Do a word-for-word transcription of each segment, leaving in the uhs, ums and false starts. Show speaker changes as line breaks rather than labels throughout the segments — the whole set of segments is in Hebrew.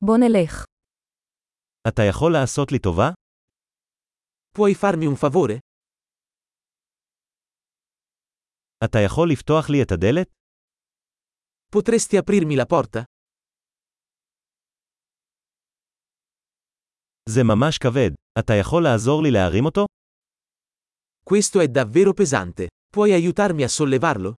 בוא נלך.
אתה יכול לעשות לי טובה?
Puoi farmi un favore?
אתה יכול לפתוח לי את הדלת?
Potresti aprirmi la porta?
זה ממש כבד. אתה יכול לעזור לי להרים אותו?
Questo è davvero pesante. Puoi aiutarmi a sollevarlo?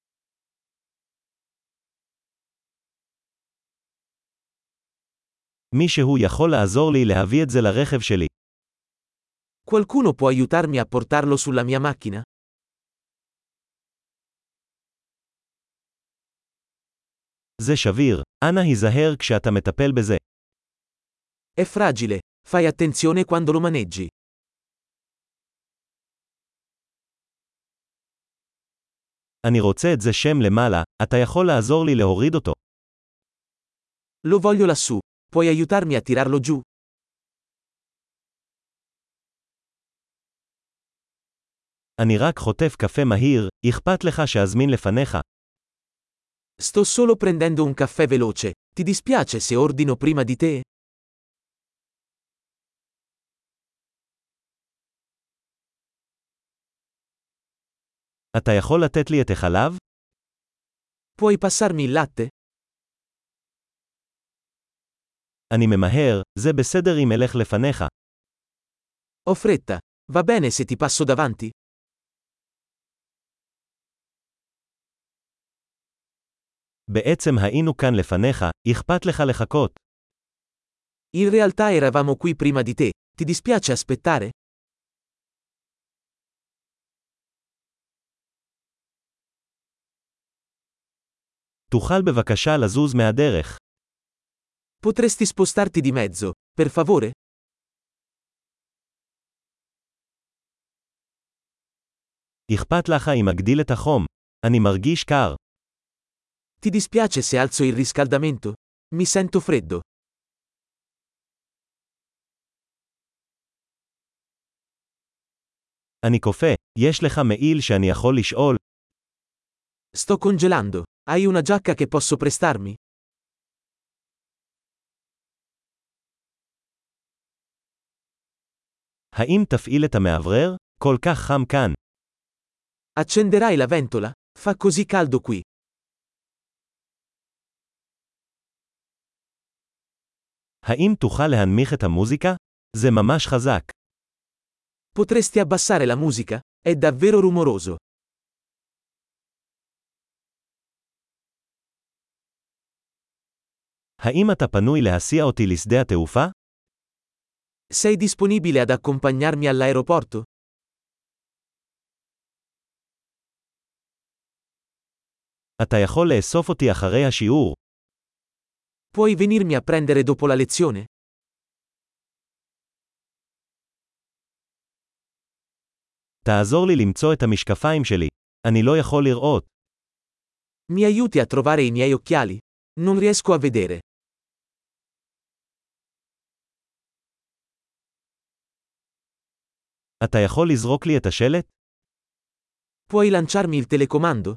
מישהו יכול לעזור לי להביא את זה לרכב שלי.
Qualcuno può aiutarmi a portarlo sulla mia macchina?
זה שביר. אנא היזהר כשאתה מטפל בזה.
È fragile. Fai attenzione quando lo maneggi.
אני רוצה את זה שם למעלה, אתה יכול לעזור לי להוריד אותו.
Lo voglio lassù. Puoi aiutarmi a tirarlo giù?
אני רק חוטף קפה מהיר, אכפת לך שאזמין לפניך.
Sto solo prendendo un caffè veloce. Ti dispiace se ordino prima di te?
אתה יכול לתת לי את החלב?
Puoi passarmi il latte?
אני ממהר, זה בסדר אם אלך לפניך.
Ho fretta. Va bene se ti passo davanti?
בעצם היינו כאן לפניך, אכפת לך לחכות.
In realtà eravamo qui prima di te. Ti dispiace aspettare?
תוכל בבקשה לזוז מהדרך.
Potresti spostarti di mezzo, per favore?
אכפת לך אם אגדיל את החום. אני מרגיש קר.
Ti dispiace se alzo il riscaldamento? Mi sento freddo.
אני קופא. יש לך מעיל שאני יכול לשאול?
Sto congelando. Hai una giacca che posso prestarmi?
האם תפעיל את המאוורר? כל כך חם כאן.
Accenderai la ventola? Fa così caldo qui.
האם תוכל להנמיך את המוזיקה? זה ממש חזק.
Potresti abbassare la musica? È davvero rumoroso.
האם אתה פנוי להסיע אותי לשדה התעופה?
Sei disponibile ad accompagnarmi all'aeroporto?
אתה יכול לאסוף אותי אחרי השיעור.
Puoi venirmi a prendere dopo la lezione?
תעזור לי למצוא את המשקפיים שלי. אני לא יכול לראות.
Mi aiuti a trovare i miei occhiali? Non riesco a vedere.
אתה יכול לזרוק לי את השלט?
Puoi lanciarmi il telecomando?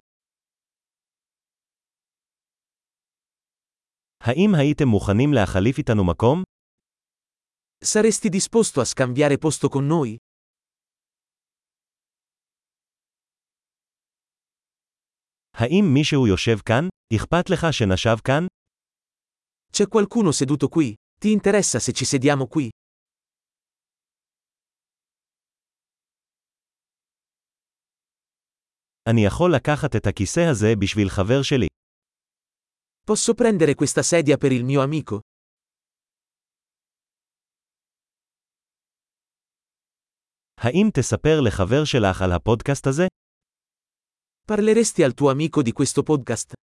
האם הייתם מוכנים להחליף איתנו מקום?
Saresti disposto a scambiare posto con noi?
האם מישהו יושב כאן? אכפת לך שנשב כאן?
C'è qualcuno seduto qui? Ti interessa se ci sediamo qui?
אני יכול לקחת את הכיסא הזה בשביל חבר שלי.
Posso prendere questa sedia per il mio amico?
האם תספר לחבר שלך על הפודקאסט הזה?
Parleresti al tuo amico di questo podcast?